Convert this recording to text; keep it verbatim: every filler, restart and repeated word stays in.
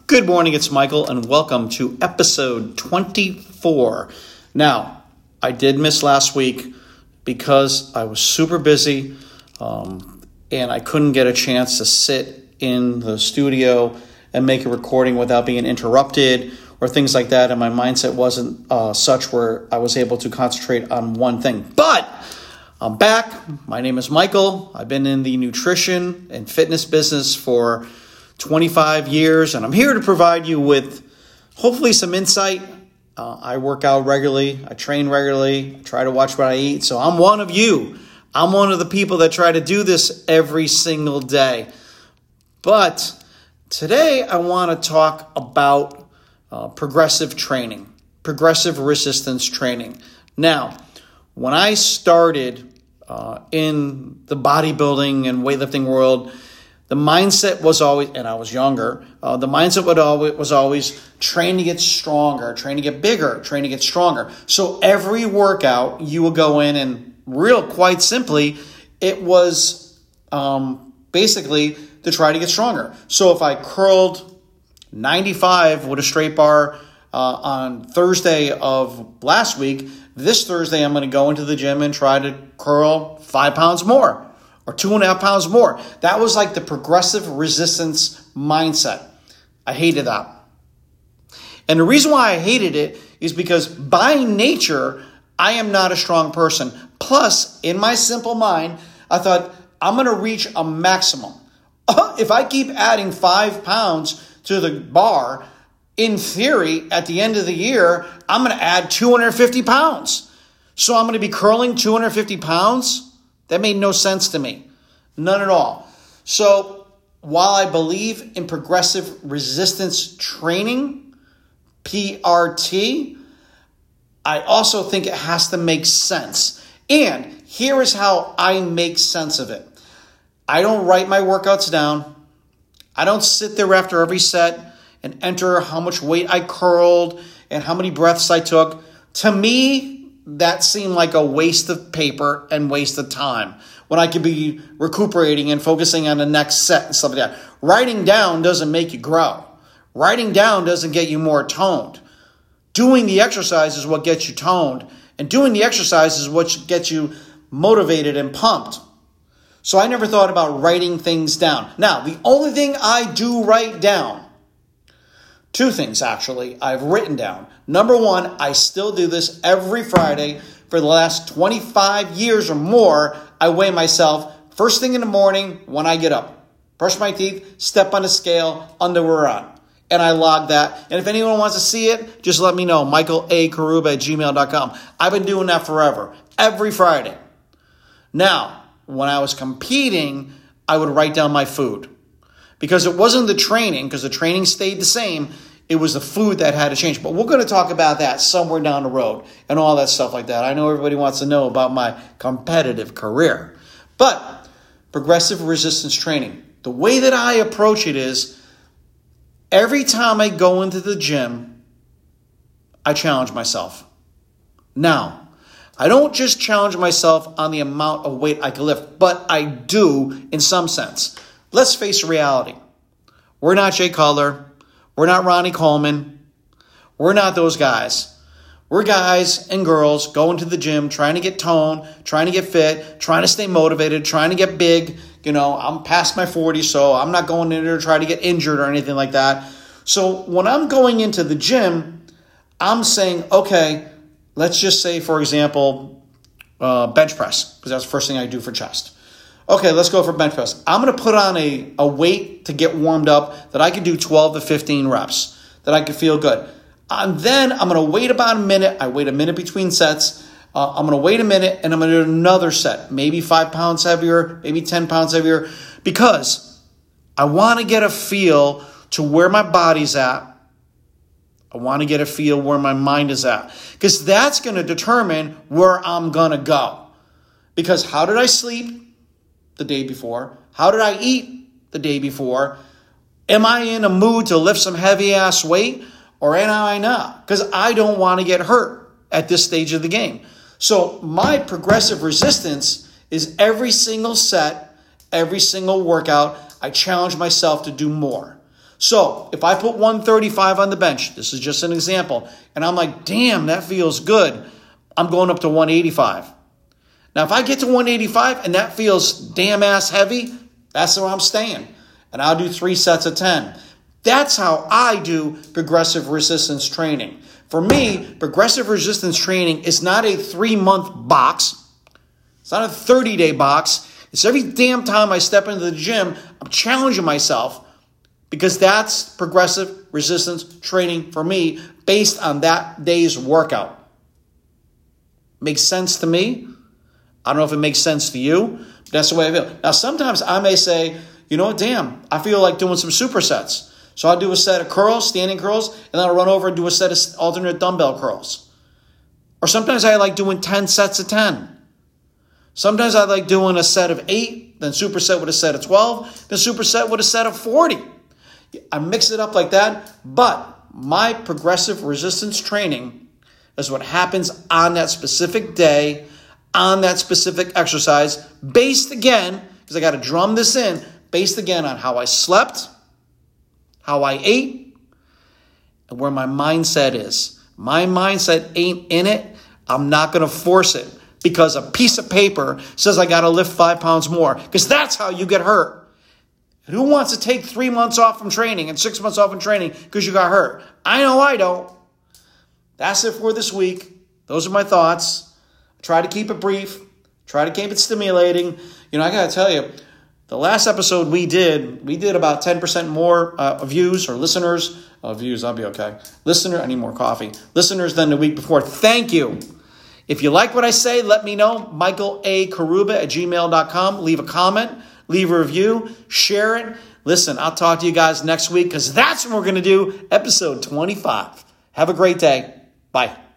Good morning, it's Michael, and welcome to episode twenty-four. Now, I did miss last week because I was super busy um, and I couldn't get a chance to sit in the studio and make a recording without being interrupted or things like that, and my mindset wasn't uh, such where I was able to concentrate on one thing. But I'm back. My name is Michael. I've been in the nutrition and fitness business for twenty-five years, and I'm here to provide you with hopefully some insight. Uh, I work out regularly. I train regularly. I try to watch what I eat. So I'm one of you. I'm one of the people that try to do this every single day. But today I want to talk about uh, progressive training, progressive resistance training. Now, when I started uh, in the bodybuilding and weightlifting world, the mindset was always, and I was younger, uh, the mindset would always, was always train to get stronger, train to get bigger, train to get stronger. So every workout you would go in and real quite simply, it was um, basically to try to get stronger. So if I curled ninety-five with a straight bar uh, on Thursday of last week, this Thursday I'm going to go into the gym and try to curl five pounds more. Or two and a half pounds more. That was like the progressive resistance mindset. I hated that. And the reason why I hated it is because by nature, I am not a strong person. Plus, in my simple mind, I thought, I'm going to reach a maximum. If I keep adding five pounds to the bar, in theory, at the end of the year, I'm going to add two hundred fifty pounds. So I'm going to be curling two hundred fifty pounds? That made no sense to me. None at all. So while I believe in progressive resistance training, P R T, I also think it has to make sense. And here is how I make sense of it. I don't write my workouts down. I don't sit there after every set and enter how much weight I curled and how many breaths I took. To me, that seemed like a waste of paper and waste of time when I could be recuperating and focusing on the next set and stuff like that. Writing down doesn't make you grow. Writing down doesn't get you more toned. Doing the exercise is what gets you toned. And doing the exercise is what gets you motivated and pumped. So I never thought about writing things down. Now, the only thing I do write down, two things actually I've written down. Number one, I still do this every Friday for the last twenty-five years or more. I weigh myself first thing in the morning when I get up. Brush my teeth, step on the scale, underwear on. And I log that. And if anyone wants to see it, just let me know. Michael A. Karuba at gmail dot com. I've been doing that forever. Every Friday. Now, when I was competing, I would write down my food. Because it wasn't the training, because the training stayed the same. It was the food that had to change. But we're going to talk about that somewhere down the road and all that stuff like that. I know everybody wants to know about my competitive career. But progressive resistance training, the way that I approach it is every time I go into the gym, I challenge myself. Now, I don't just challenge myself on the amount of weight I can lift, but I do in some sense. Let's face reality. We're not Jay Cutler. We're not Ronnie Coleman. We're not those guys. We're guys and girls going to the gym, trying to get toned, trying to get fit, trying to stay motivated, trying to get big. You know, I'm past my forties, so I'm not going in there to try to get injured or anything like that. So when I'm going into the gym, I'm saying, okay, let's just say, for example, uh, bench press, because that's the first thing I do for chest. Okay, let's go for bench press. I'm going to put on a, a weight to get warmed up that I can do twelve to fifteen reps, that I can feel good. And then I'm going to wait about a minute. I wait a minute between sets. Uh, I'm going to wait a minute, and I'm going to do another set, maybe five pounds heavier, maybe ten pounds heavier, because I want to get a feel to where my body's at. I want to get a feel where my mind is at, because that's going to determine where I'm going to go. Because how did I sleep the day before? How did I eat the day before? Am I in a mood to lift some heavy ass weight, or am I not? Because I don't want to get hurt at this stage of the game. So my progressive resistance is every single set, every single workout, I challenge myself to do more. So if I put one thirty-five on the bench, this is just an example, and I'm like, damn, that feels good, I'm going up to one eighty-five. Now, if I get to one eighty-five and that feels damn ass heavy, that's where I'm staying. And I'll do three sets of ten. That's how I do progressive resistance training. For me, progressive resistance training is not a three-month box. It's not a thirty-day box. It's every damn time I step into the gym, I'm challenging myself, because that's progressive resistance training for me based on that day's workout. Makes sense to me. I don't know if it makes sense to you, but that's the way I feel. Now, sometimes I may say, you know what, damn, I feel like doing some supersets. So I'll do a set of curls, standing curls, and then I'll run over and do a set of alternate dumbbell curls. Or sometimes I like doing ten sets of ten. Sometimes I like doing a set of eight, then superset with a set of twelve, then superset with a set of forty. I mix it up like that, but my progressive resistance training is what happens on that specific day, on that specific exercise, based again, because I got to drum this in, based again on how I slept, how I ate, and where my mindset is. My mindset ain't in it. I'm not going to force it because a piece of paper says I got to lift five pounds more, because that's how you get hurt. And who wants to take three months off from training and six months off from training because you got hurt? I know I don't. That's it for this week. Those are my thoughts. Try to keep it brief. Try to keep it stimulating. You know, I got to tell you, the last episode we did, we did about ten percent more uh, views or listeners. Oh, views, I'll be okay. Listener, I need more coffee. Listeners than the week before. Thank you. If you like what I say, let me know. Michael A. Karuba at gmail dot com. Leave a comment. Leave a review. Share it. Listen, I'll talk to you guys next week, because that's when we're going to do episode twenty-five. Have a great day. Bye.